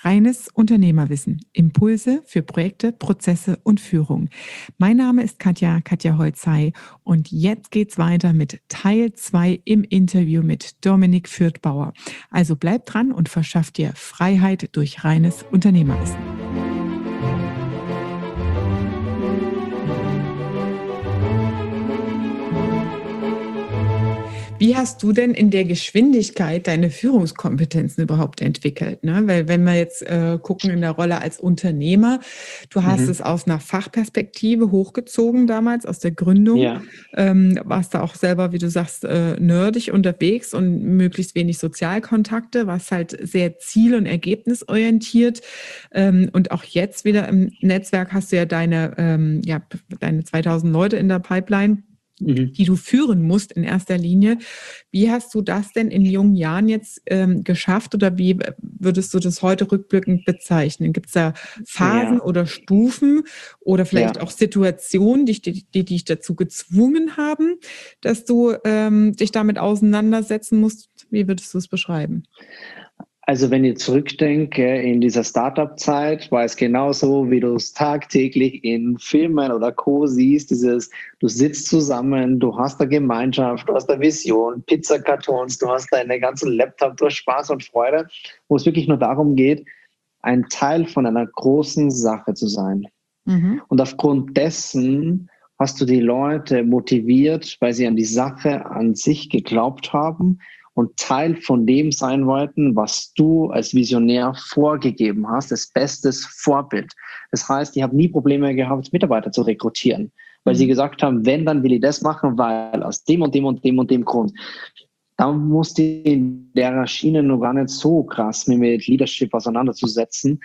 Reines Unternehmerwissen. Impulse für Projekte, Prozesse und Führung. Mein Name ist Katja Holzhey und jetzt geht's weiter mit Teil 2 im Interview mit Dominik Fürthbauer. Also bleib dran und verschaff dir Freiheit durch reines Unternehmerwissen. Wie hast du denn in der Geschwindigkeit deine Führungskompetenzen überhaupt entwickelt? Ne? Weil wenn wir jetzt gucken in der Rolle als Unternehmer, du hast es aus einer Fachperspektive hochgezogen damals, aus der Gründung, Ja. Warst da auch selber, wie du sagst, nerdig unterwegs und möglichst wenig Sozialkontakte, warst halt sehr ziel- und ergebnisorientiert und auch jetzt wieder im Netzwerk hast du ja deine 2000 Leute in der Pipeline, die du führen musst in erster Linie. Wie hast du das denn in jungen Jahren jetzt geschafft oder wie würdest du das heute rückblickend bezeichnen? Gibt es da Phasen oder Stufen oder vielleicht auch Situationen, die dich dazu gezwungen haben, dass du dich damit auseinandersetzen musst? Wie würdest du es beschreiben? Also wenn ich zurückdenke, in dieser Startup-Zeit war es genauso, wie du es tagtäglich in Filmen oder Co. siehst, du sitzt zusammen, du hast eine Gemeinschaft, du hast eine Vision, Pizzakartons, du hast deinen ganzen Laptop, du hast Spaß und Freude, wo es wirklich nur darum geht, ein Teil von einer großen Sache zu sein. Und aufgrund dessen hast du die Leute motiviert, weil sie an die Sache an sich geglaubt haben und Teil von dem sein wollten, was du als Visionär vorgegeben hast, das bestes Vorbild. Das heißt, ich habe nie Probleme gehabt, Mitarbeiter zu rekrutieren, weil sie gesagt haben, wenn, dann will ich das machen, weil aus dem und dem und dem und dem Grund. Da musste ich in der Schiene noch gar nicht so krass mich mit Leadership auseinandersetzen,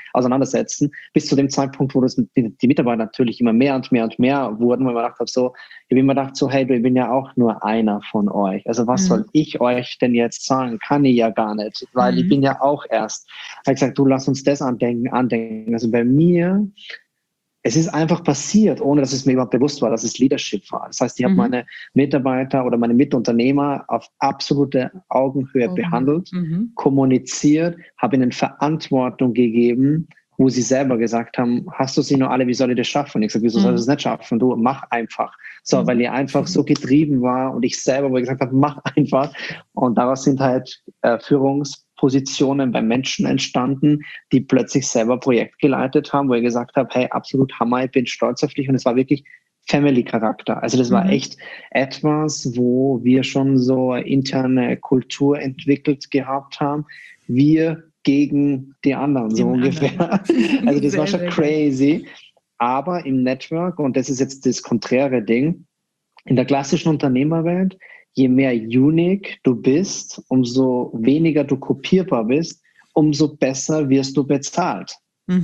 bis zu dem Zeitpunkt, wo die Mitarbeiter natürlich immer mehr und mehr und mehr wurden, weil man gedacht habe, ich habe immer gedacht, hey, ich bin ja auch nur einer von euch. Also was soll ich euch denn jetzt sagen? Kann ich ja gar nicht, weil ich bin ja auch erst. Ich habe gesagt, du, lass uns das andenken. Also bei mir, es ist einfach passiert, ohne dass es mir überhaupt bewusst war, dass es Leadership war. Das heißt, ich habe meine Mitarbeiter oder meine Mitunternehmer auf absolute Augenhöhe behandelt, kommuniziert, habe ihnen Verantwortung gegeben, wo sie selber gesagt haben, hast du sie nur alle, wie soll ich das schaffen? Ich sage, wieso soll ich das nicht schaffen? Du, mach einfach. So, weil ich einfach so getrieben war und ich selber, wo ich gesagt habe, mach einfach. Und daraus sind halt Führungspositionen bei Menschen entstanden, die plötzlich selber Projekt geleitet haben, wo ich gesagt habe, hey, absolut Hammer, ich bin stolz auf dich. Und es war wirklich Family-Charakter. Also das war echt etwas, wo wir schon so eine interne Kultur entwickelt gehabt haben. Wir gegen die anderen, so ungefähr. Also das war schon crazy. Aber im Network, und das ist jetzt das konträre Ding, in der klassischen Unternehmerwelt, je mehr unique du bist, umso weniger du kopierbar bist, umso besser wirst du bezahlt.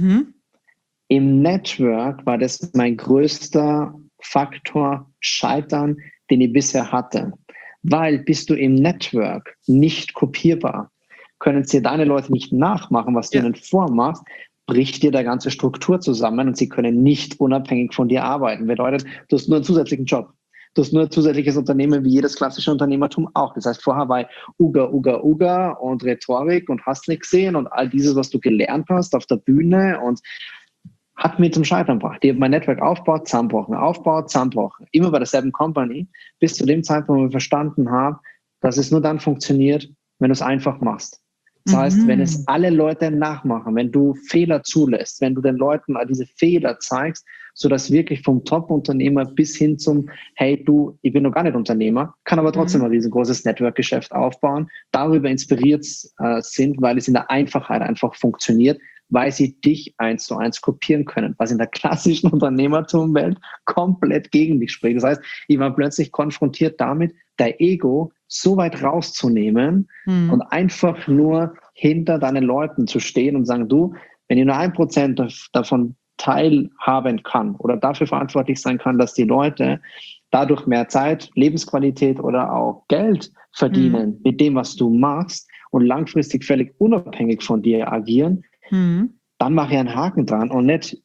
Im Network war das mein größter Faktor Scheitern, den ich bisher hatte. Weil bist du im Network nicht kopierbar, können dir deine Leute nicht nachmachen, was du ihnen vormachst, bricht dir der ganze Struktur zusammen und sie können nicht unabhängig von dir arbeiten. Bedeutet, du hast nur einen zusätzlichen Job. Du hast nur ein zusätzliches Unternehmen wie jedes klassische Unternehmertum auch. Das heißt, vorher war Uga und Rhetorik und hast nicht gesehen und all dieses, was du gelernt hast auf der Bühne und hat mich zum Scheitern gebracht. Ich habe mein Netzwerk aufgebaut, zusammenbrochen. Immer bei derselben Company, bis zu dem Zeitpunkt, wo ich verstanden habe, dass es nur dann funktioniert, wenn du es einfach machst. Das heißt, wenn es alle Leute nachmachen, wenn du Fehler zulässt, wenn du den Leuten all diese Fehler zeigst, sodass wirklich vom Top-Unternehmer bis hin zum, hey du, ich bin noch gar nicht Unternehmer, kann aber trotzdem ein riesengroßes Network-Geschäft aufbauen, darüber inspiriert sind, weil es in der Einfachheit einfach funktioniert, weil sie dich 1:1 kopieren können, was in der klassischen Unternehmertumwelt komplett gegen dich spricht. Das heißt, ich war plötzlich konfrontiert damit, dein Ego so weit rauszunehmen und einfach nur hinter deinen Leuten zu stehen und sagen, du, wenn ich nur 1% davon teilhaben kann oder dafür verantwortlich sein kann, dass die Leute dadurch mehr Zeit, Lebensqualität oder auch Geld verdienen mit dem, was du machst und langfristig völlig unabhängig von dir agieren, dann mache ich einen Haken dran und nicht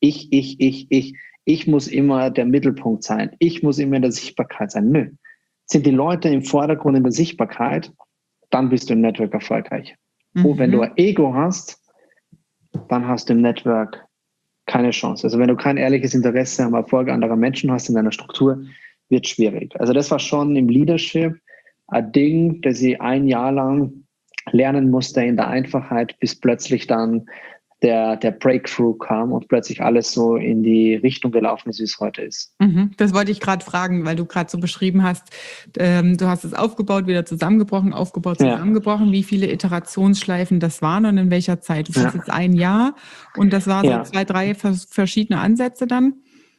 ich muss immer der Mittelpunkt sein, ich muss immer in der Sichtbarkeit sein. Nö. Sind die Leute im Vordergrund in der Sichtbarkeit, dann bist du im Network erfolgreich. Wenn du ein Ego hast, dann hast du im Network keine Chance. Also wenn du kein ehrliches Interesse am Erfolg anderer Menschen hast in deiner Struktur, wird schwierig. Also das war schon im Leadership ein Ding, das ich ein Jahr lang lernen musste in der Einfachheit, bis plötzlich dann der Breakthrough kam und plötzlich alles so in die Richtung gelaufen ist, wie es heute ist. Das wollte ich gerade fragen, weil du gerade so beschrieben hast, du hast es aufgebaut, wieder zusammengebrochen, aufgebaut, zusammengebrochen. Wie viele Iterationsschleifen das waren und in welcher Zeit? Du sagst jetzt ein Jahr und das war so 2, 3 verschiedene Ansätze dann?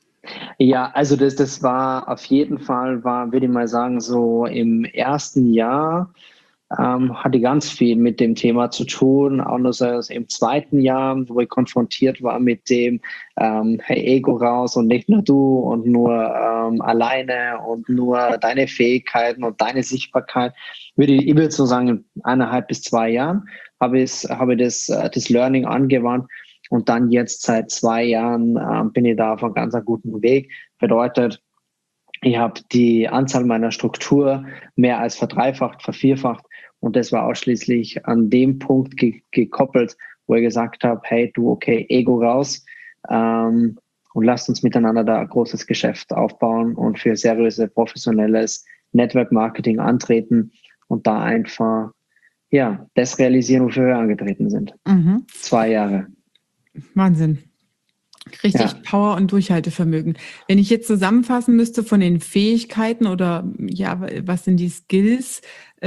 Ja, also das war auf jeden Fall, würde ich mal sagen, so im ersten Jahr hatte ganz viel mit dem Thema zu tun. Andererseits im zweiten Jahr, wo ich konfrontiert war mit dem, hey, Ego raus und nicht nur du und nur alleine und nur deine Fähigkeiten und deine Sichtbarkeit. Ich würde so sagen, 1,5 bis 2 Jahren habe ich das Learning angewandt. Und dann jetzt seit 2 Jahren bin ich da auf einem ganz guten Weg. Bedeutet, ich habe die Anzahl meiner Struktur mehr als verdreifacht, vervierfacht. Und das war ausschließlich an dem Punkt gekoppelt, wo ich gesagt habe, hey, du, okay, Ego raus und lasst uns miteinander da ein großes Geschäft aufbauen und für seriöse, professionelles Network-Marketing antreten und da einfach, ja, das realisieren, wofür wir angetreten sind. 2 Jahre. Wahnsinn. Richtig Power und Durchhaltevermögen. Wenn ich jetzt zusammenfassen müsste von den Fähigkeiten oder ja, was sind die Skills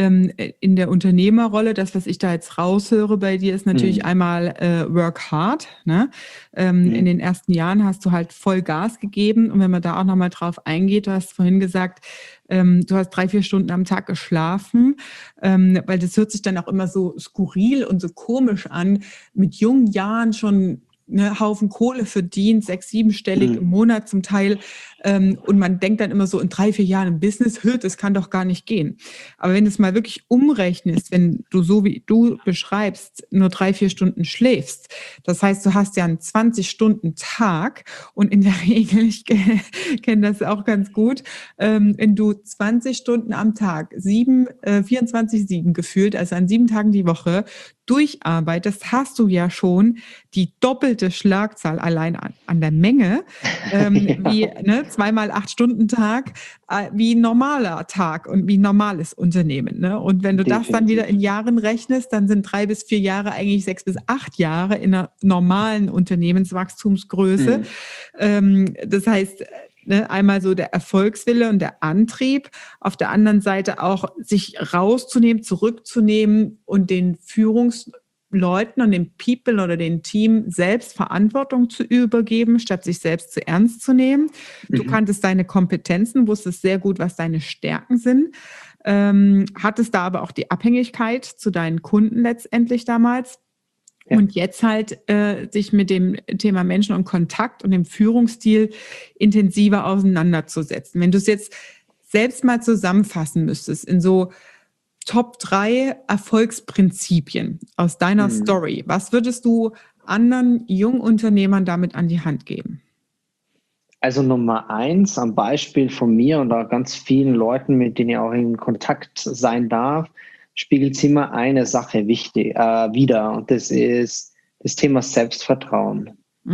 in der Unternehmerrolle, das, was ich da jetzt raushöre bei dir, ist natürlich einmal work hard. Ne? In den ersten Jahren hast du halt voll Gas gegeben und wenn man da auch nochmal drauf eingeht, du hast vorhin gesagt, du hast 3, 4 Stunden am Tag geschlafen, weil das hört sich dann auch immer so skurril und so komisch an, mit jungen Jahren schon Haufen Kohle verdient, 6-, 7-stellig im Monat zum Teil. Und man denkt dann immer so in 3, 4 Jahren im Business, das kann doch gar nicht gehen. Aber wenn du es mal wirklich umrechnest, wenn du so wie du beschreibst, nur 3, 4 Stunden schläfst, das heißt, du hast ja einen 20-Stunden-Tag und in der Regel, ich kenne das auch ganz gut, wenn du 20 Stunden am Tag, 24/7 gefühlt, also an 7 Tagen die Woche, durcharbeitest, hast du ja schon die doppelte Schlagzahl allein an der Menge, wie 2 mal 8-Stunden-Tag, wie ein normaler Tag und wie ein normales Unternehmen. Ne? Und wenn du das dann wieder in Jahren rechnest, dann sind 3 bis 4 Jahre eigentlich 6 bis 8 Jahre in einer normalen Unternehmenswachstumsgröße. Das heißt, einmal so der Erfolgswille und der Antrieb, auf der anderen Seite auch sich rauszunehmen, zurückzunehmen und den Führungsleuten und den People oder den Team selbst Verantwortung zu übergeben, statt sich selbst zu ernst zu nehmen. Du kanntest deine Kompetenzen, wusstest sehr gut, was deine Stärken sind, hattest da aber auch die Abhängigkeit zu deinen Kunden letztendlich damals. Ja. Und jetzt halt sich mit dem Thema Menschen und Kontakt und dem Führungsstil intensiver auseinanderzusetzen. Wenn du es jetzt selbst mal zusammenfassen müsstest in so Top 3 Erfolgsprinzipien aus deiner Story, was würdest du anderen Jungunternehmern damit an die Hand geben? Also Nummer 1 am Beispiel von mir und auch ganz vielen Leuten, mit denen ich auch in Kontakt sein darf, spiegelt immer eine Sache wider und das ist das Thema Selbstvertrauen.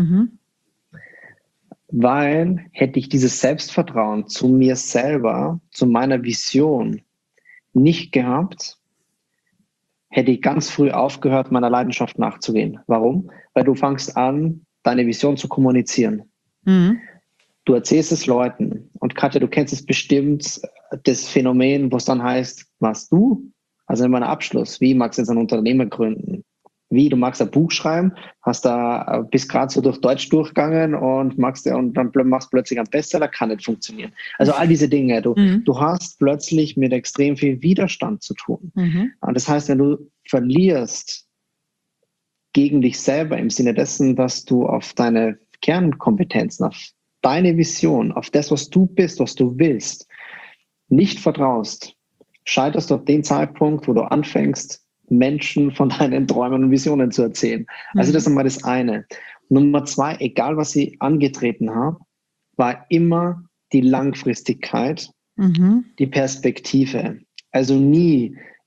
Weil hätte ich dieses Selbstvertrauen zu mir selber, zu meiner Vision nicht gehabt, hätte ich ganz früh aufgehört, meiner Leidenschaft nachzugehen. Warum? Weil du fängst an, deine Vision zu kommunizieren. Du erzählst es Leuten und Katja, du kennst es bestimmt, das Phänomen, wo es dann heißt, was du? Also in meinem Abschluss, wie magst du jetzt ein Unternehmen gründen? Wie, du magst ein Buch schreiben, bist gerade so durch Deutsch durchgegangen und dann machst plötzlich einen Bestseller, kann nicht funktionieren. Also all diese Dinge, du hast plötzlich mit extrem viel Widerstand zu tun. Und das heißt, wenn du verlierst gegen dich selber im Sinne dessen, dass du auf deine Kernkompetenzen, auf deine Vision, auf das, was du bist, was du willst, nicht vertraust, scheiterst du auf den Zeitpunkt, wo du anfängst, Menschen von deinen Träumen und Visionen zu erzählen. Also das ist einmal das eine. Nummer 2, egal was ich angetreten habe, war immer die Langfristigkeit, die Perspektive. Also nie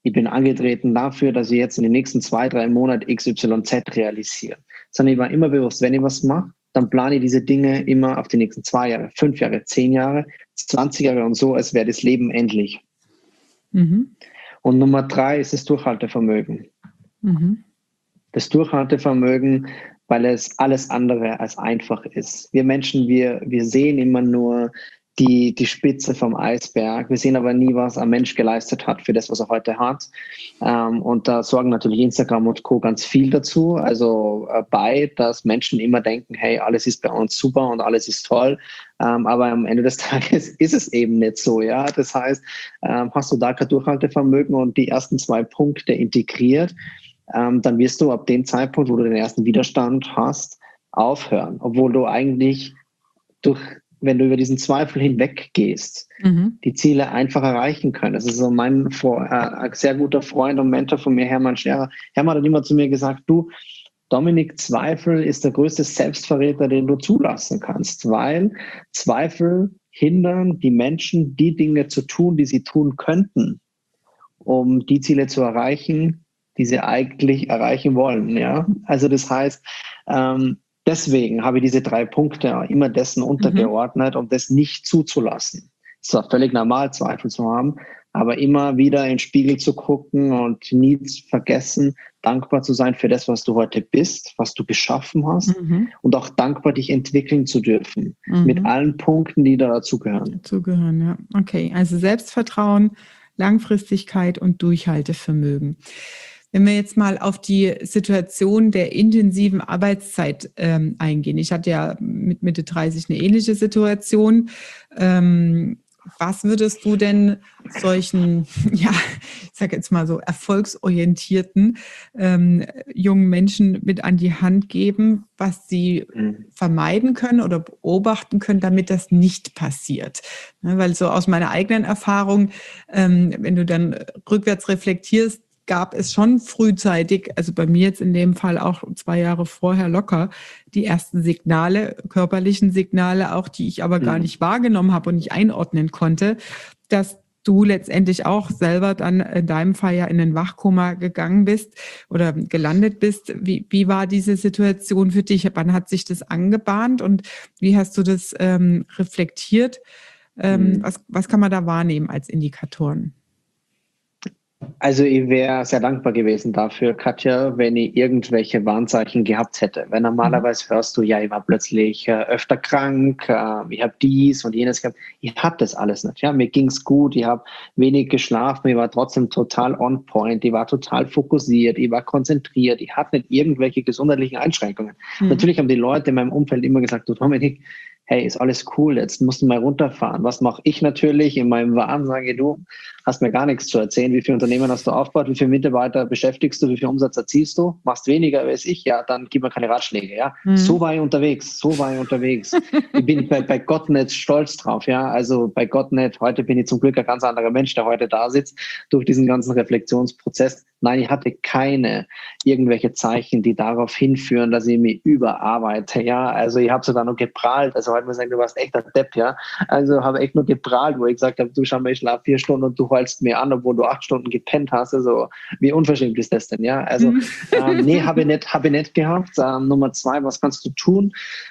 ich bin angetreten dafür, dass ich jetzt in den nächsten 2-3 Monaten XYZ realisiere. Sondern ich war immer bewusst, wenn ich was mache, dann plane ich diese Dinge immer auf die nächsten 2 Jahre, 5 Jahre, 10 Jahre, 20 Jahre und so, als wäre das Leben endlich. Mhm. Und Nummer 3 ist das Durchhaltevermögen. Mhm. Das Durchhaltevermögen, weil es alles andere als einfach ist. Wir Menschen, wir sehen immer nur die Spitze vom Eisberg. Wir sehen aber nie, was ein Mensch geleistet hat für das, was er heute hat. Und da sorgen natürlich Instagram und Co. ganz viel dazu. Also dass Menschen immer denken, hey, alles ist bei uns super und alles ist toll. Aber am Ende des Tages ist es eben nicht so. Ja? Das heißt, hast du da kein Durchhaltevermögen und die ersten 2 Punkte integriert, dann wirst du ab dem Zeitpunkt, wo du den ersten Widerstand hast, aufhören. Obwohl du eigentlich wenn du über diesen Zweifel hinweggehst, die Ziele einfach erreichen können. Das ist so ein sehr guter Freund und Mentor von mir, Hermann Scherer. Hermann hat immer zu mir gesagt, du, Dominik, Zweifel ist der größte Selbstverräter, den du zulassen kannst, weil Zweifel hindern die Menschen, die Dinge zu tun, die sie tun könnten, um die Ziele zu erreichen, die sie eigentlich erreichen wollen. Ja? Also das heißt, deswegen habe ich diese 3 Punkte immer dessen untergeordnet, um das nicht zuzulassen. Es war völlig normal, Zweifel zu haben, aber immer wieder in den Spiegel zu gucken und nie zu vergessen, dankbar zu sein für das, was du heute bist, was du geschaffen hast und auch dankbar, dich entwickeln zu dürfen mit allen Punkten, die da dazugehören. Dazugehören, ja. Okay, also Selbstvertrauen, Langfristigkeit und Durchhaltevermögen. Wenn wir jetzt mal auf die Situation der intensiven Arbeitszeit eingehen. Ich hatte ja mit Mitte 30 eine ähnliche Situation. Was würdest du denn solchen, ja, ich sage jetzt mal so erfolgsorientierten jungen Menschen mit an die Hand geben, was sie vermeiden können oder beobachten können, damit das nicht passiert? Ne, weil so aus meiner eigenen Erfahrung, wenn du dann rückwärts reflektierst, gab es schon frühzeitig, also bei mir jetzt in dem Fall auch 2 Jahre vorher locker, die ersten Signale, körperlichen Signale auch, die ich aber gar nicht wahrgenommen habe und nicht einordnen konnte, dass du letztendlich auch selber dann in deinem Fall ja in ein Wachkoma gegangen bist oder gelandet bist. Wie war diese Situation für dich? Wann hat sich das angebahnt und wie hast du das reflektiert? Was kann man da wahrnehmen als Indikatoren? Also ich wäre sehr dankbar gewesen dafür, Katja, wenn ich irgendwelche Warnzeichen gehabt hätte. Weil normalerweise hörst du, ja, ich war plötzlich öfter krank, ich habe dies und jenes gehabt. Ich habe das alles nicht. Ja, mir ging's gut, ich habe wenig geschlafen, ich war trotzdem total on point, ich war total fokussiert, ich war konzentriert, ich hatte nicht irgendwelche gesundheitlichen Einschränkungen. Natürlich haben die Leute in meinem Umfeld immer gesagt, du Dominik, hey, ist alles cool, jetzt musst du mal runterfahren. Was mache ich natürlich in meinem Wahn? Sage du, hast mir gar nichts zu erzählen. Wie viele Unternehmen hast du aufgebaut? Wie viele Mitarbeiter beschäftigst du? Wie viel Umsatz erzielst du? Machst weniger als ich? Ja, dann gib mir keine Ratschläge. Ja, so war ich unterwegs. Ich bin bei Gott nicht stolz drauf. Ja, also bei Gott nicht. Heute bin ich zum Glück ein ganz anderer Mensch, der heute da sitzt durch diesen ganzen Reflexionsprozess. Nein, ich hatte keine irgendwelche Zeichen, die darauf hinführen, dass ich mich überarbeite. Ja, also ich habe sogar noch geprahlt. Also heute muss ich sagen, du warst echt ein Depp. Ja, also habe echt nur geprahlt, wo ich gesagt habe, du schau mal, ich schlafe 4 Stunden und du heulst mir an, obwohl du 8 Stunden gepennt hast. Also wie unverschämt ist das denn? Ja, also nee, habe ich nicht gehabt. Nummer 2, was kannst du tun?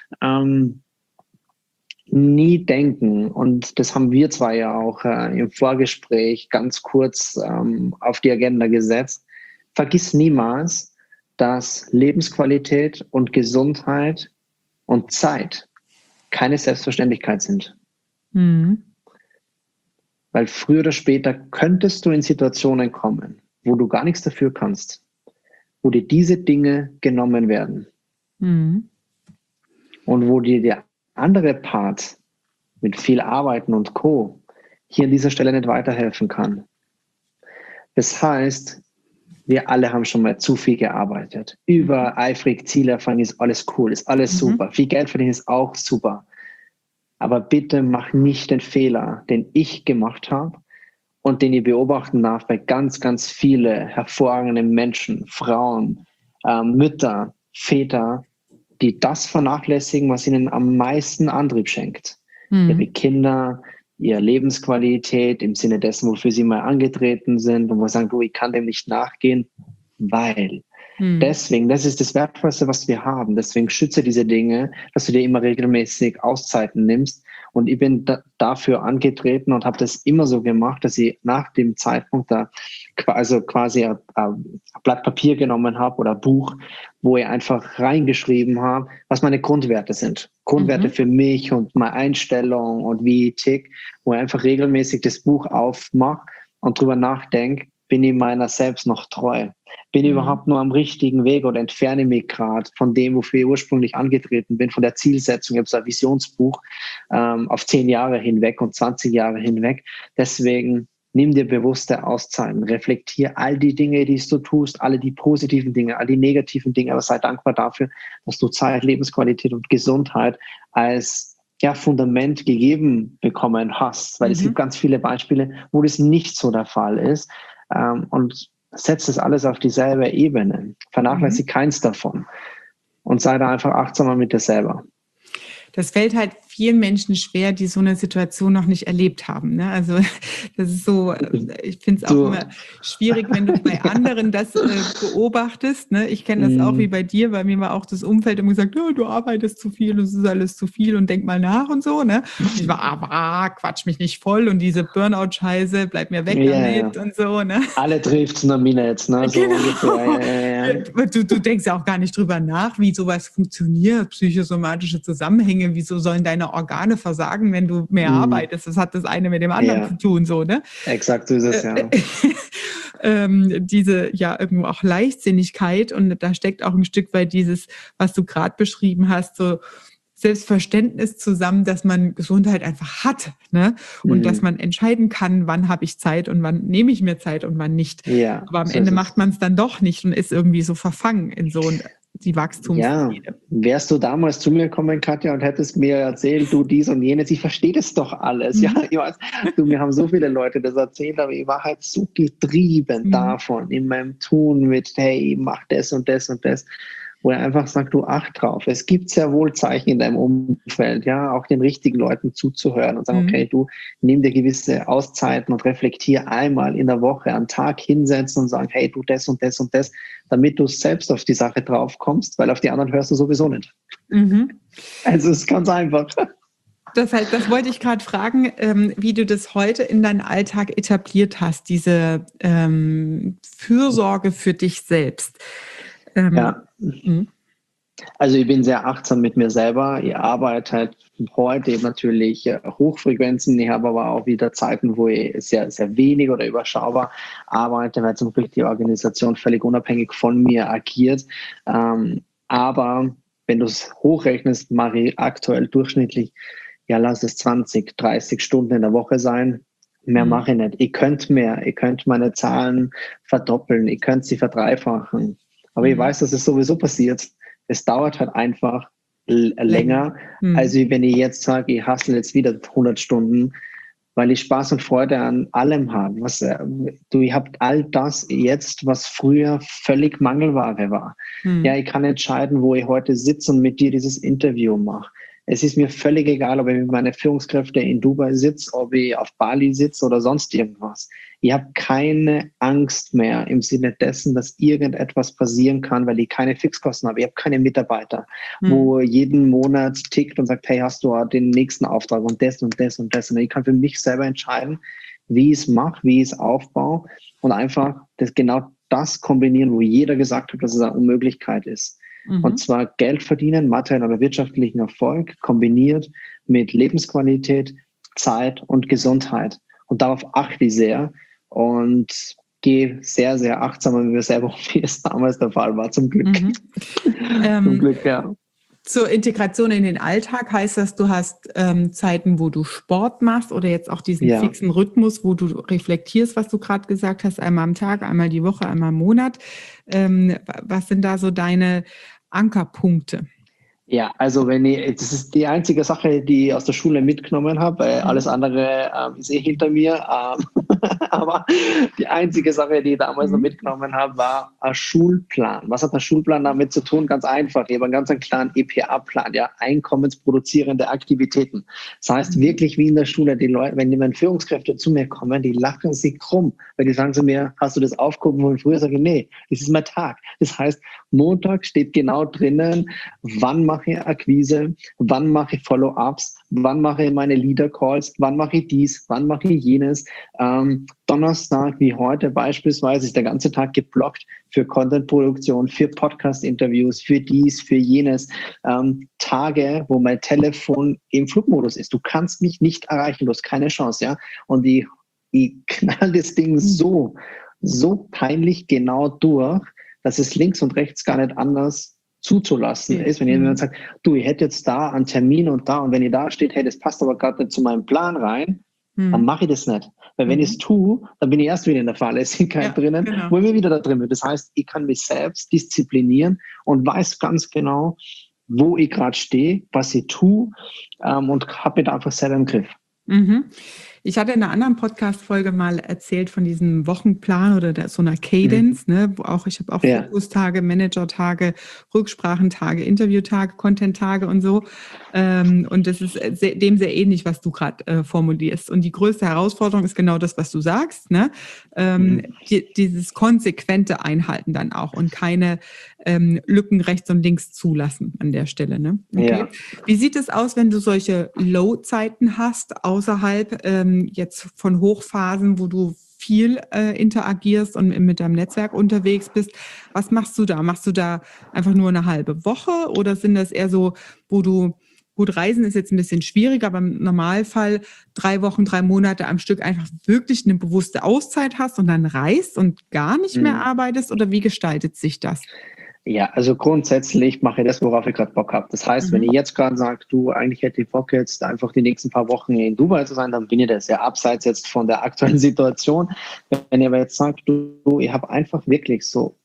Nie denken, und das haben wir zwei ja auch im Vorgespräch ganz kurz auf die Agenda gesetzt. Vergiss niemals, dass Lebensqualität und Gesundheit und Zeit keine Selbstverständlichkeit sind. Weil früher oder später könntest du in Situationen kommen, wo du gar nichts dafür kannst, wo dir diese Dinge genommen werden. Und wo dir der andere Part mit viel Arbeiten und Co. hier an dieser Stelle nicht weiterhelfen kann. Das heißt, wir alle haben schon mal zu viel gearbeitet. Übereifrig Ziele erfangen ist alles cool, ist alles super. Viel Geld verdienen ist auch super. Aber bitte mach nicht den Fehler, den ich gemacht habe und den ihr beobachten darf bei ganz, ganz viele hervorragenden Menschen, Frauen, Mütter, Väter, die das vernachlässigen, was ihnen am meisten Antrieb schenkt. Ihre Kinder, ihre Lebensqualität im Sinne dessen, wofür sie mal angetreten sind und wo sie sagen, du, ich kann dem nicht nachgehen, weil. Deswegen, das ist das Wertvollste, was wir haben. Deswegen schütze diese Dinge, dass du dir immer regelmäßig Auszeiten nimmst. Und ich bin dafür angetreten und habe das immer so gemacht, dass ich nach dem Zeitpunkt da quasi ein Blatt Papier genommen habe oder ein Buch, wo ich einfach reingeschrieben habe, was meine Grundwerte sind. Grundwerte für mich und meine Einstellung und wie ich tick, wo ich einfach regelmäßig das Buch aufmache und drüber nachdenke, bin ich meiner selbst noch treu? Bin ich überhaupt nur am richtigen Weg oder entferne mich gerade von dem, wofür ich ursprünglich angetreten bin, von der Zielsetzung? Ich habe so ein Visionsbuch auf 10 Jahre hinweg und 20 Jahre hinweg. Deswegen nimm dir bewusste Auszeiten, reflektier all die Dinge, die du tust, alle die positiven Dinge, all die negativen Dinge, aber sei dankbar dafür, dass du Zeit, Lebensqualität und Gesundheit als Fundament gegeben bekommen hast, weil es gibt ganz viele Beispiele, wo das nicht so der Fall ist. Und setzt das alles auf dieselbe Ebene. Vernachlässig keins davon. Und sei da einfach achtsamer mit dir selber. Das fällt halt vielen Menschen schwer, die so eine Situation noch nicht erlebt haben. Ne? Also das ist so, ich finde es auch immer schwierig, wenn du bei anderen das beobachtest. Ne? Ich kenne das auch wie bei dir, bei mir war auch das Umfeld immer gesagt, oh, du arbeitest zu viel, das ist alles zu viel und denk mal nach und so. Ne? Und ich war, aber quatsch mich nicht voll und diese Burnout-Scheiße, bleib mir weg damit und so. Ne? Alle trifft's nur mir jetzt. Ne? So ungefähr. Du denkst ja auch gar nicht drüber nach, wie sowas funktioniert, psychosomatische Zusammenhänge, wieso sollen deine Organe versagen, wenn du mehr arbeitest? Das hat das eine mit dem anderen zu tun, so, ne? Exakt so ist es, ja. Diese irgendwo auch Leichtsinnigkeit und da steckt auch ein Stück weit dieses, was du gerade beschrieben hast, so Selbstverständnis zusammen, dass man Gesundheit einfach hat, ne? Und dass man entscheiden kann, wann habe ich Zeit und wann nehme ich mir Zeit und wann nicht. Ja, aber am Ende macht man es dann doch nicht und ist irgendwie so verfangen in so die Wachstumsziele. Ja, wärst du damals zu mir gekommen, Katja, und hättest mir erzählt, du dies und jenes, ich verstehe das doch alles. Ja, ich weiß, mir haben so viele Leute das erzählt, aber ich war halt so getrieben davon, in meinem Tun mit, hey, mach das und das und das, wo er einfach sagt, du acht drauf. Es gibt sehr wohl Zeichen in deinem Umfeld, ja, auch den richtigen Leuten zuzuhören und sagen, okay, du nimm dir gewisse Auszeiten und reflektier einmal in der Woche einen Tag hinsetzen und sagen, hey, du das und das und das, damit du selbst auf die Sache drauf kommst, weil auf die anderen hörst du sowieso nicht. Also es ist ganz einfach. Das wollte ich gerade fragen, wie du das heute in deinen Alltag etabliert hast, diese Fürsorge für dich selbst. Also ich bin sehr achtsam mit mir selber. Ich arbeite halt heute eben natürlich Hochfrequenzen. Ich habe aber auch wieder Zeiten, wo ich sehr, sehr wenig oder überschaubar arbeite, weil zum Glück die Organisation völlig unabhängig von mir agiert. Aber wenn du es hochrechnest, mache ich aktuell durchschnittlich, lass es 20, 30 Stunden in der Woche sein. Mehr mache ich nicht. Ich könnte mehr. Ich könnte meine Zahlen verdoppeln. Ich könnte sie verdreifachen. Aber ich weiß, dass es sowieso passiert. Es dauert halt einfach länger, als wenn ich jetzt sage, ich hustle jetzt wieder 100 Stunden, weil ich Spaß und Freude an allem habe. Ich habe all das jetzt, was früher völlig Mangelware war. Ja, ich kann entscheiden, wo ich heute sitze und mit dir dieses Interview mache. Es ist mir völlig egal, ob ich mit meinen Führungskräften in Dubai sitze, ob ich auf Bali sitze oder sonst irgendwas. Ich habe keine Angst mehr im Sinne dessen, dass irgendetwas passieren kann, weil ich keine Fixkosten habe. Ich habe keine Mitarbeiter, wo jeden Monat tickt und sagt, hey, hast du den nächsten Auftrag und das und das und das. Und ich kann für mich selber entscheiden, wie ich es mache, wie ich es aufbaue und einfach genau das kombinieren, wo jeder gesagt hat, dass es eine Unmöglichkeit ist. Und zwar Geld verdienen, materiellen oder wirtschaftlichen Erfolg kombiniert mit Lebensqualität, Zeit und Gesundheit. Und darauf achte ich sehr und gehe sehr, sehr achtsam mit mir selber, wie es damals der Fall war, zum Glück. Zum Glück, ja. Zur Integration in den Alltag heißt das, du hast Zeiten, wo du Sport machst oder jetzt auch diesen fixen Rhythmus, wo du reflektierst, was du gerade gesagt hast, einmal am Tag, einmal die Woche, einmal im Monat. Was sind da so deine Ankerpunkte? Ja, also das ist die einzige Sache, die ich aus der Schule mitgenommen habe, weil alles andere ist hinter mir. Aber die einzige Sache, die ich damals noch Mhm. mitgenommen habe, war ein Schulplan. Was hat der Schulplan damit zu tun? Ganz einfach. Ich habe einen ganz klaren EPA-Plan, ja, einkommensproduzierende Aktivitäten. Das heißt wirklich wie in der Schule, die Leute, wenn die Führungskräfte zu mir kommen, die lachen sich krumm, weil die sagen zu mir, hast du das aufgehoben von früher? Sage ich, nee, das ist mein Tag. Das heißt, Montag steht genau drinnen, wann mache ich Akquise, wann mache ich Follow-ups, wann mache ich meine Leader-Calls, wann mache ich dies, wann mache ich jenes. Donnerstag wie heute beispielsweise ist der ganze Tag geblockt für Content-Produktion, für Podcast-Interviews, für dies, für jenes. Tage, wo mein Telefon im Flugmodus ist. Du kannst mich nicht erreichen, du hast keine Chance. Ja? Und ich knall das Ding so peinlich genau durch, dass es links und rechts gar nicht anders zuzulassen ist. Wenn jemand sagt, du, ich hätte jetzt da einen Termin und wenn ihr da steht, hey, das passt aber gerade nicht zu meinem Plan rein, dann mache ich das nicht. Weil wenn ich es tue, dann bin ich erst wieder in der Fahrlässigkeit drinnen, genau, wo ich wieder da drin bin. Das heißt, ich kann mich selbst disziplinieren und weiß ganz genau, wo ich gerade stehe, was ich tue und habe mich da einfach selber im Griff. Ich hatte in einer anderen Podcast-Folge mal erzählt von diesem Wochenplan oder so einer Cadence, ne, wo ich habe auch Fokustage, Managertage, Rücksprachentage, Interviewtage, Content-Tage und so. Und das ist dem sehr ähnlich, was du gerade formulierst. Und die größte Herausforderung ist genau das, was du sagst, ne? Dieses konsequente Einhalten dann auch und keine Lücken rechts und links zulassen an der Stelle. Ne? Okay. Ja. Wie sieht es aus, wenn du solche Low-Zeiten hast, außerhalb jetzt von Hochphasen, wo du viel interagierst und mit deinem Netzwerk unterwegs bist? Was machst du da? Machst du da einfach nur eine halbe Woche oder sind das eher so, wo du, gut, Reisen ist jetzt ein bisschen schwieriger, aber im Normalfall 3 Wochen, 3 Monate am Stück einfach wirklich eine bewusste Auszeit hast und dann reist und gar nicht mehr arbeitest? Oder wie gestaltet sich das? Ja, also grundsätzlich mache ich das, worauf ich gerade Bock habe. Das heißt, wenn ich jetzt gerade sage, du, eigentlich hätte ich Bock jetzt einfach die nächsten paar Wochen in Dubai zu sein, dann bin ich das ja abseits jetzt von der aktuellen Situation. Wenn ihr aber jetzt sagt, du, ich habe einfach wirklich so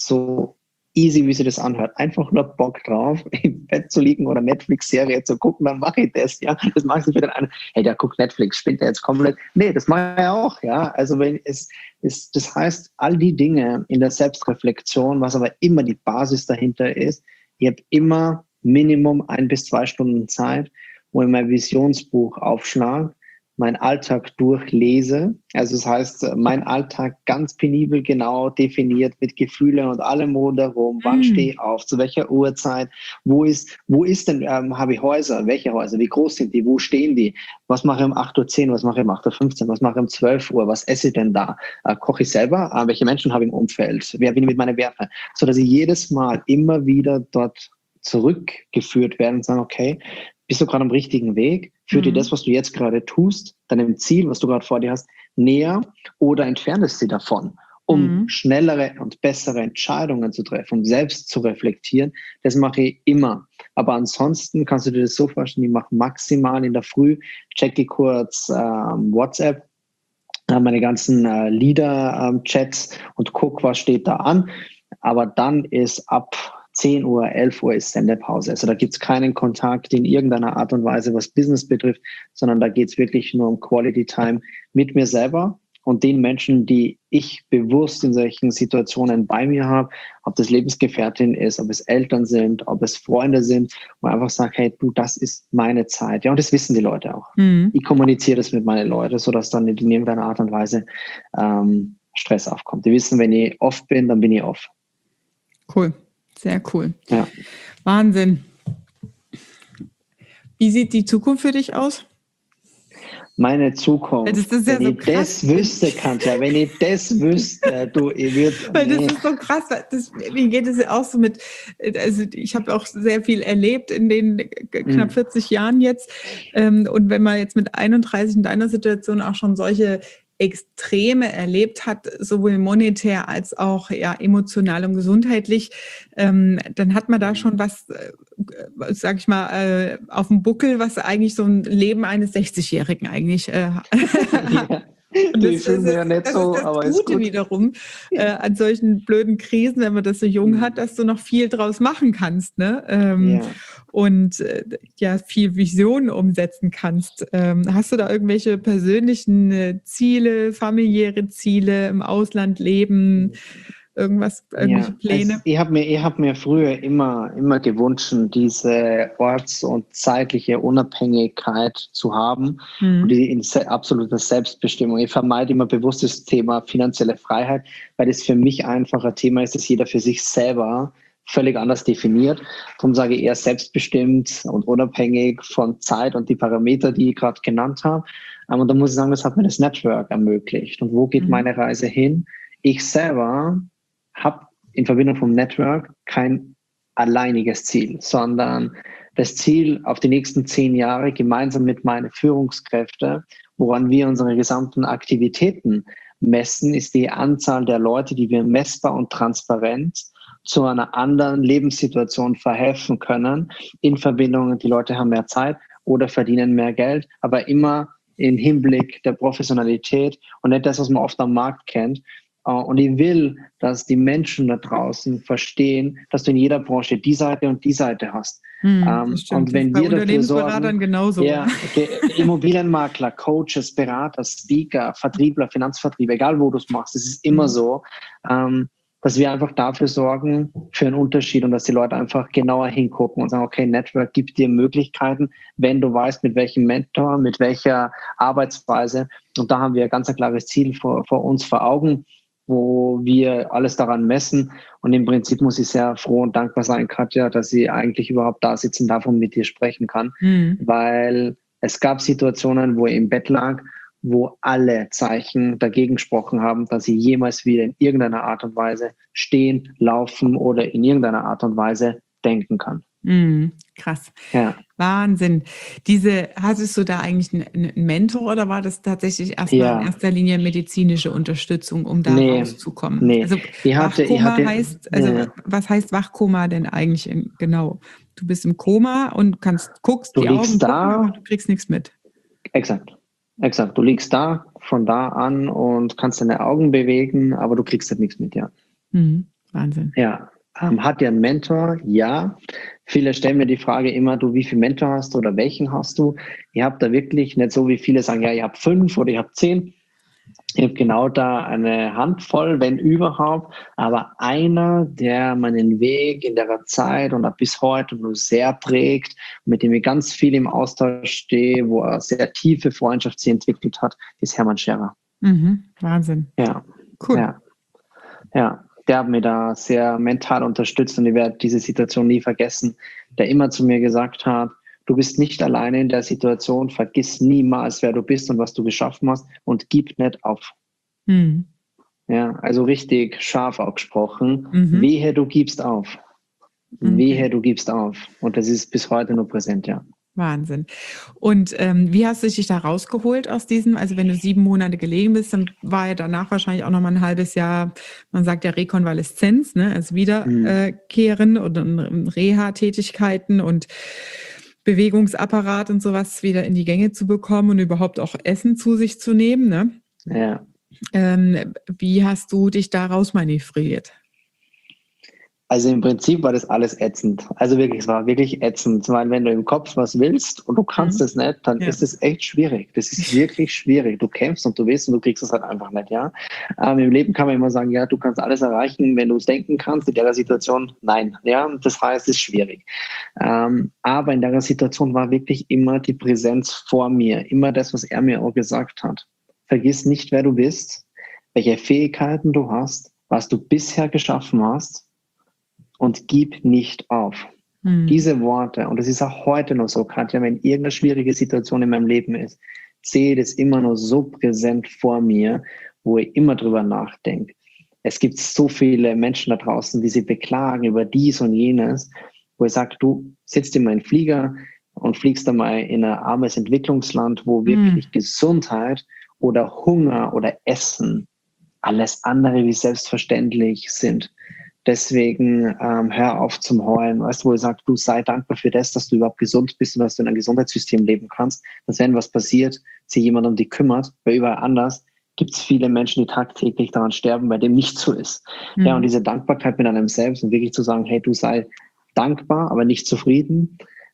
easy, wie sich das anhört, einfach nur Bock drauf, im Bett zu liegen oder Netflix-Serie zu gucken, dann mache ich das, ja. Das magst du für den einen, hey, der guckt Netflix, spinnt der jetzt komplett? Nee, das mache ich auch, ja. Also das heißt, all die Dinge in der Selbstreflexion, was aber immer die Basis dahinter ist, ich habe immer Minimum 1 bis 2 Stunden Zeit, wo ich mein Visionsbuch aufschlage, meinen Alltag durchlese. Also das heißt, mein Alltag ganz penibel genau definiert mit Gefühlen und allem rundherum. Wann stehe ich auf? Zu welcher Uhrzeit? Wo ist denn, habe ich Häuser? Welche Häuser? Wie groß sind die? Wo stehen die? Was mache ich um 8:10 Uhr? Was mache ich um 8:15 Uhr? Was mache ich um 12 Uhr? Was esse ich denn da? Koche ich selber? Welche Menschen habe ich im Umfeld? Wer bin ich mit meinen Werten? So dass ich jedes Mal immer wieder dort zurückgeführt werde und sagen, okay, bist du gerade am richtigen Weg? Führt dir das, was du jetzt gerade tust, deinem Ziel, was du gerade vor dir hast, näher oder entfernest sie davon, um schnellere und bessere Entscheidungen zu treffen, um selbst zu reflektieren? Das mache ich immer. Aber ansonsten kannst du dir das so vorstellen, ich mache maximal in der Früh, checke kurz WhatsApp, meine ganzen Leader-Chats und guck, was steht da an. Aber dann ist ab 10 Uhr, 11 Uhr ist Sendepause. Also da gibt es keinen Kontakt in irgendeiner Art und Weise, was Business betrifft, sondern da geht es wirklich nur um Quality Time mit mir selber und den Menschen, die ich bewusst in solchen Situationen bei mir habe, ob das Lebensgefährtin ist, ob es Eltern sind, ob es Freunde sind, wo ich einfach sage, hey, du, das ist meine Zeit. Ja, und das wissen die Leute auch. Ich kommuniziere das mit meinen Leuten, sodass dann in irgendeiner Art und Weise Stress aufkommt. Die wissen, wenn ich off bin, dann bin ich off. Cool. Sehr cool. Ja. Wahnsinn. Wie sieht die Zukunft für dich aus? Meine Zukunft. Das ist ja wenn so ich krass. Das wüsste, Katja, wenn ich das wüsste, du, ich würde. Weil das ist so krass. Mir geht es ja auch so mit, also ich habe auch sehr viel erlebt in den knapp 40 Jahren jetzt. Und wenn man jetzt mit 31 in deiner Situation auch schon solche Extreme erlebt hat, sowohl monetär als auch ja, emotional und gesundheitlich, dann hat man da schon was, sag ich mal, auf dem Buckel, was eigentlich so ein Leben eines 60-Jährigen eigentlich Ja. Und Die fühlen mir ja nicht das ist so, das aber ist Gute gut. wiederum an solchen blöden Krisen, wenn man das so jung hat, dass du noch viel draus machen kannst, ne? Ja. Und ja, viel Visionen umsetzen kannst. Hast du da irgendwelche persönlichen Ziele, familiäre Ziele, im Ausland leben, irgendwas, irgendwelche Ja, also Pläne? ich hab mir früher immer gewünscht, diese orts- und zeitliche Unabhängigkeit zu haben und Mhm. die in absoluter Selbstbestimmung. Ich vermeide immer bewusst das Thema finanzielle Freiheit, weil das für mich einfach ein Thema ist, das jeder für sich selber völlig anders definiert. Darum sage ich eher selbstbestimmt und unabhängig von Zeit und die Parameter, die ich gerade genannt habe. Und da muss ich sagen, das hat mir das Network ermöglicht. Und wo geht Mhm. meine Reise hin? Ich selber habe in Verbindung vom Network kein alleiniges Ziel, sondern das Ziel auf die nächsten 10 Jahre gemeinsam mit meinen Führungskräften, woran wir unsere gesamten Aktivitäten messen, ist die Anzahl der Leute, die wir messbar und transparent zu einer anderen Lebenssituation verhelfen können. In Verbindung, die Leute haben mehr Zeit oder verdienen mehr Geld, aber immer im Hinblick der Professionalität und nicht das, was man oft am Markt kennt. Und ich will, dass die Menschen da draußen verstehen, dass du in jeder Branche die Seite und die Seite hast. Das stimmt. Und Das ist wenn bei wir dafür Unternehmensberatern sorgen, genauso. ja, Immobilienmakler, Coaches, Berater, Speaker, Vertriebler, Finanzvertrieb, egal wo du es machst, es ist immer Mhm. so, dass wir einfach dafür sorgen, für einen Unterschied und dass die Leute einfach genauer hingucken und sagen, okay, Network gibt dir Möglichkeiten, wenn du weißt, mit welchem Mentor, mit welcher Arbeitsweise. Und da haben wir ganz ein klares Ziel vor uns vor Augen, wo wir alles daran messen. Und im Prinzip muss ich sehr froh und dankbar sein, Katja, dass ich eigentlich überhaupt da sitzen darf und mit dir sprechen kann, Mhm. weil es gab Situationen, wo ich im Bett lag, wo alle Zeichen dagegen gesprochen haben, dass ich jemals wieder in irgendeiner Art und Weise stehen, laufen oder in irgendeiner Art und Weise denken kann. Krass. Ja, Wahnsinn. Hattest du da eigentlich einen Mentor oder war das tatsächlich erstmal in ja, erster Linie medizinische Unterstückung, um da nee, rauszukommen? nee. Also Ich Wachkoma hatte, heißt, also ja. was heißt Wachkoma denn eigentlich genau? Du bist im Koma und guckst, Du die Augen liegst gucken, aber da, du kriegst nichts mit. exakt, exakt. Du liegst da, von da an und kannst deine Augen bewegen, aber du kriegst halt nichts mit, ja. Wahnsinn. Ja, hat der einen Mentor? Ja. Viele stellen mir die Frage immer, du, wie viel Mentor hast du oder welchen hast du? Ich habe da wirklich nicht so, wie viele sagen, ja, ich habe 5 oder ich habe 10. Ich habe genau da eine Handvoll, wenn überhaupt, aber einer, der meinen Weg in der Zeit und auch bis heute nur sehr prägt, mit dem ich ganz viel im Austausch stehe, wo er sehr tiefe Freundschaft sie entwickelt hat, ist Hermann Scherer. Wahnsinn. Ja, Cool. ja. Ja, der hat mir da sehr mental unterstützt und ich werde diese Situation nie vergessen, der immer zu mir gesagt hat, du bist nicht alleine in der Situation, vergiss niemals, wer du bist und was du geschaffen hast und gib nicht auf. Mhm. Ja, also richtig scharf ausgesprochen, Mhm. wehe, du gibst auf. Okay. Wehe, du gibst auf. Und das ist bis heute nur präsent, ja. Wahnsinn. Und wie hast du dich da rausgeholt aus diesem, also wenn du 7 Monate gelegen bist, dann war ja danach wahrscheinlich auch noch mal ein halbes Jahr, man sagt ja Rekonvaleszenz, ne, also Wiederkehren oder Reha-Tätigkeiten und Bewegungsapparat und sowas wieder in die Gänge zu bekommen und überhaupt auch Essen zu sich zu nehmen, ne? Ja. Wie hast du dich da rausmanövriert? Also im Prinzip war das alles ätzend. Also wirklich, es war wirklich ätzend. Weil wenn du im Kopf was willst und du kannst Mhm. es nicht, dann Ja. ist es echt schwierig. Das ist wirklich schwierig. Du kämpfst und du willst und du kriegst es halt einfach nicht, ja. Im Leben kann man immer sagen, ja, du kannst alles erreichen, wenn du es denken kannst. In der Situation, nein, ja. Das heißt, es ist schwierig. Aber in der Situation war wirklich immer die Präsenz vor mir. Immer das, was er mir auch gesagt hat. Vergiss nicht, wer du bist, welche Fähigkeiten du hast, was du bisher geschaffen hast und gib nicht auf. Mhm. Diese Worte, und das ist auch heute noch so, Katja, wenn irgendeine schwierige Situation in meinem Leben ist, sehe ich das immer noch so präsent vor mir, wo ich immer drüber nachdenke. Es gibt so viele Menschen da draußen, die sich beklagen über dies und jenes, wo ich sage, du sitzt in meinen Flieger und fliegst einmal in ein armes Entwicklungsland, wo Mhm. wirklich Gesundheit oder Hunger oder Essen alles andere wie selbstverständlich sind. Deswegen hör auf zum Heulen. Weißt du, wo ich sage, du sei dankbar für das, dass du überhaupt gesund bist und dass du in einem Gesundheitssystem leben kannst. Dass wenn was passiert, sich jemand um dich kümmert, weil überall anders gibt es viele Menschen, die tagtäglich daran sterben, bei dem nicht so ist. Ja, und diese Dankbarkeit mit einem selbst und wirklich zu sagen, hey, du sei dankbar, aber nicht zufrieden.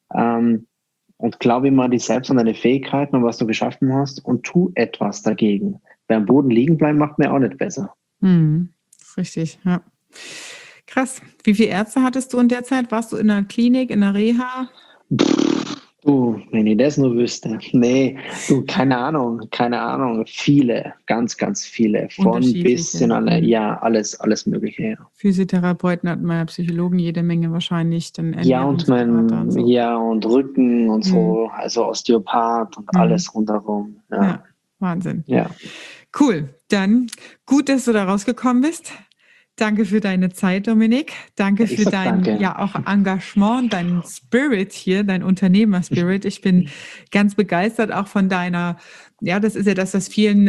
Und glaube immer an dich selbst und deine Fähigkeiten und was du geschaffen hast und tu etwas dagegen. Wer am Boden liegen bleibt, macht mir auch nicht besser. Das ist richtig, ja. Krass. Wie viele Ärzte hattest du in der Zeit? Warst du in einer Klinik, in einer Reha? Du, wenn ich das nur wüsste. Nee, du, keine Ahnung. Viele, ganz, ganz viele. Von bis in alle, ja, alles Mögliche. Ja. Physiotherapeuten hatten wir ja, Psychologen jede Menge wahrscheinlich, dann Ernährungsberater und so. Ja, und Rücken und so, also Osteopath und alles rundherum. Ja, Wahnsinn. Ja. Cool. Dann gut, dass du da rausgekommen bist. Danke für deine Zeit, Dominik. Danke für dein ja auch Engagement, dein Spirit hier, dein Unternehmer-Spirit. Ich bin ganz begeistert auch von deiner, ja, das ist ja das, was vielen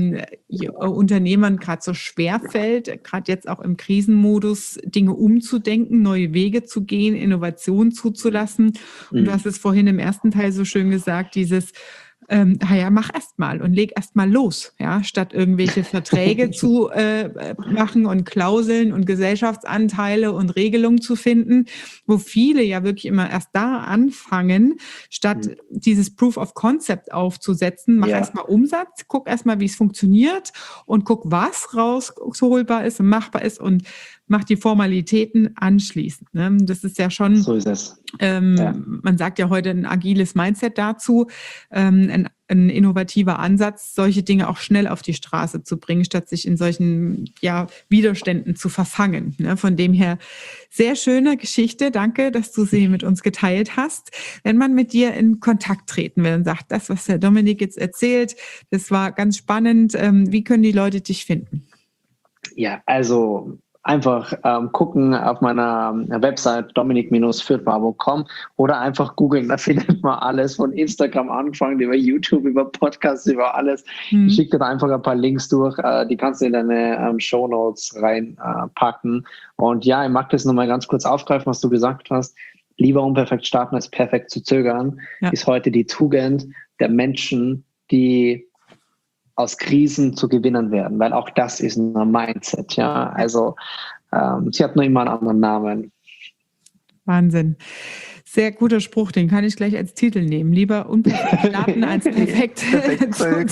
Unternehmern gerade so schwer fällt, gerade jetzt auch im Krisenmodus, Dinge umzudenken, neue Wege zu gehen, Innovation zuzulassen. Und du hast es vorhin im ersten Teil so schön gesagt, dieses ja, mach erst mal und leg erst mal los, ja, statt irgendwelche Verträge zu machen und Klauseln und Gesellschaftsanteile und Regelungen zu finden, wo viele ja wirklich immer erst da anfangen, statt dieses Proof of Concept aufzusetzen. Mach erst mal Umsatz, guck erst mal, wie es funktioniert und guck, was rausholbar ist und machbar ist und mach die Formalitäten anschließend. Ne? Das ist ja schon, so ist es. Man sagt ja heute ein agiles Mindset dazu, ein innovativer Ansatz, solche Dinge auch schnell auf die Straße zu bringen, statt sich in solchen Widerständen zu verfangen. Ne? Von dem her, sehr schöne Geschichte. Danke, dass du sie mit uns geteilt hast. Wenn man mit dir in Kontakt treten will und sagt, das, was der Dominik jetzt erzählt, das war ganz spannend. Wie können die Leute dich finden? Ja, also einfach gucken auf meiner Website dominik-fürthbar.com oder einfach googeln, da findet man alles, von Instagram angefangen, über YouTube, über Podcasts, über alles. Ich schicke da einfach ein paar Links durch, die kannst du in deine Shownotes reinpacken. Und ja, ich mag das nochmal ganz kurz aufgreifen, was du gesagt hast. Lieber unperfekt starten als perfekt zu zögern, ist heute die Tugend der Menschen, die aus Krisen zu gewinnen werden, weil auch das ist ein Mindset, ja. Also sie hat nur immer einen anderen Namen. Wahnsinn. Sehr guter Spruch, den kann ich gleich als Titel nehmen. Lieber unperfekt starten als perfekt zögern.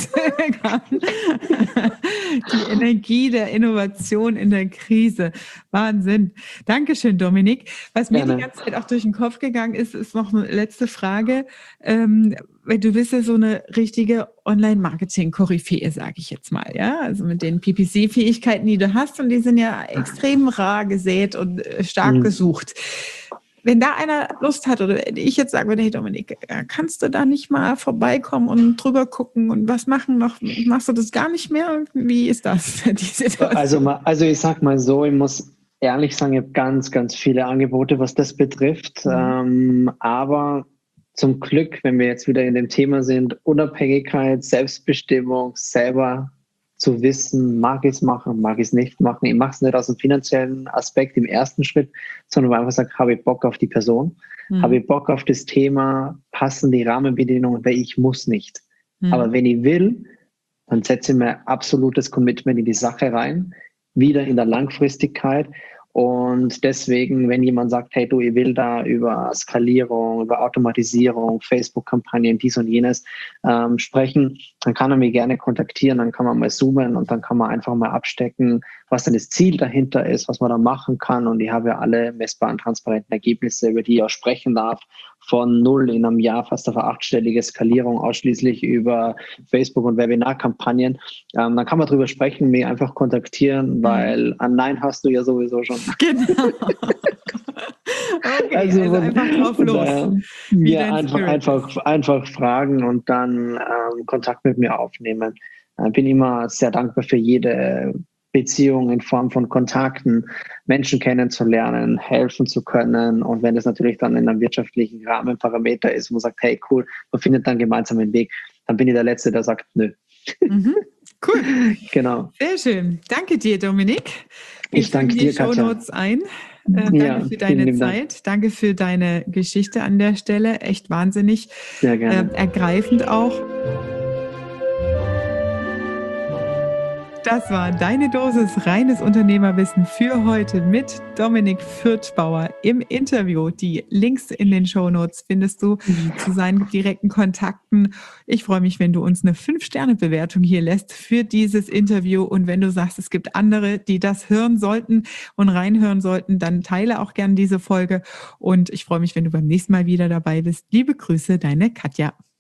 Die Energie der Innovation in der Krise. Wahnsinn. Dankeschön, Dominik. Was mir die ganze Zeit auch durch den Kopf gegangen ist, ist noch eine letzte Frage. Du bist ja so eine richtige Online-Marketing-Koryphäe, sage ich jetzt mal, ja, also mit den PPC-Fähigkeiten, die du hast, und die sind ja extrem rar gesät und stark gesucht. Wenn da einer Lust hat oder ich jetzt sagen würde, hey Dominik, kannst du da nicht mal vorbeikommen und drüber gucken und was machen noch? Machst du das gar nicht mehr? Wie ist das, die Situation? Also ich sag mal so, ich muss ehrlich sagen, ich habe ganz, ganz viele Angebote, was das betrifft. Aber zum Glück, wenn wir jetzt wieder in dem Thema sind, Unabhängigkeit, Selbstbestimmung, selber zu wissen, mag ich es machen, mag ich es nicht machen. Ich mache es nicht aus dem finanziellen Aspekt im ersten Schritt, sondern weil ich einfach sage, habe ich Bock auf die Person, habe ich Bock auf das Thema, passen die Rahmenbedingungen, weil ich muss nicht. Aber wenn ich will, dann setze ich mir absolutes Commitment in die Sache rein, wieder in der Langfristigkeit. Und deswegen, wenn jemand sagt, hey du, ich will da über Skalierung, über Automatisierung, Facebook-Kampagnen, dies und jenes sprechen, dann kann er mich gerne kontaktieren, dann kann man mal zoomen und dann kann man einfach mal abstecken, was dann das Ziel dahinter ist, was man da machen kann. Und ich habe ja alle messbaren, transparenten Ergebnisse, über die ich auch sprechen darf, von 0 in einem Jahr fast auf eine 8-stellige Skalierung, ausschließlich über Facebook- und Webinarkampagnen. Dann kann man drüber sprechen, mich einfach kontaktieren, weil ein Nein hast du ja sowieso schon. Genau. Okay, also einfach drauf los. Ja, einfach fragen und dann Kontakt mit mir aufnehmen. Bin immer sehr dankbar für jede Beziehung in Form von Kontakten, Menschen kennenzulernen, helfen zu können. Und wenn das natürlich dann in einem wirtschaftlichen Rahmenparameter ist, wo man sagt, hey cool, man findet dann gemeinsam einen Weg, dann bin ich der Letzte, der sagt, nö. Cool. Genau. Sehr schön. Danke dir, Dominik. Ich danke dir, Katja. Shownotes ein. Danke für deine Zeit. Dank. Danke für deine Geschichte an der Stelle. Echt wahnsinnig. Sehr gerne. Ergreifend auch. Das war deine Dosis reines Unternehmerwissen für heute mit Dominik Fürthbauer im Interview. Die Links in den Shownotes findest du zu seinen direkten Kontakten. Ich freue mich, wenn du uns eine 5-Sterne-Bewertung hier lässt für dieses Interview. Und wenn du sagst, es gibt andere, die das hören sollten und reinhören sollten, dann teile auch gerne diese Folge. Und ich freue mich, wenn du beim nächsten Mal wieder dabei bist. Liebe Grüße, deine Katja.